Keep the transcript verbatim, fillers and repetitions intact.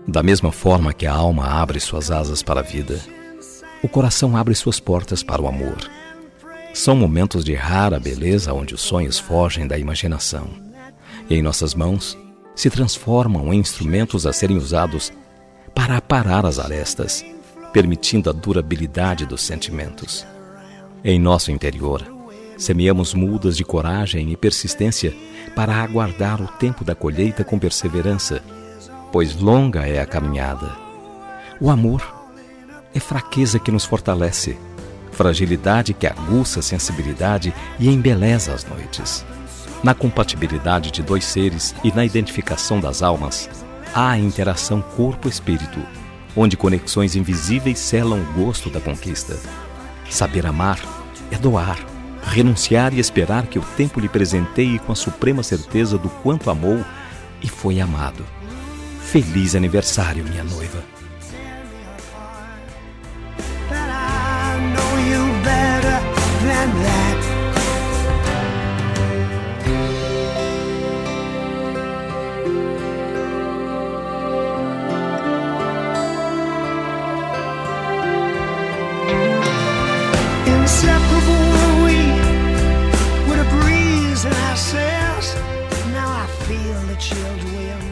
Da mesma forma que a alma abre suas asas para a vida, o coração abre suas portas para o amor. São momentos de rara beleza onde os sonhos fogem da imaginação e em nossas mãos se transformam em instrumentos a serem usados para aparar as arestas, permitindo a durabilidade dos sentimentos. Em nosso interior, semeamos mudas de coragem e persistência para aguardar o tempo da colheita com perseverança, pois longa é a caminhada. O amor é fraqueza que nos fortalece, fragilidade que aguça a sensibilidade e embeleza as noites. Na compatibilidade de dois seres e na identificação das almas, há a interação corpo-espírito, onde conexões invisíveis selam o gosto da conquista. Saber amar é doar, renunciar e esperar que o tempo lhe presenteie com a suprema certeza do quanto amou e foi amado. Feliz aniversário, minha noiva. Inseparable were we, with a breeze in our sails. Now I feel the chilled wind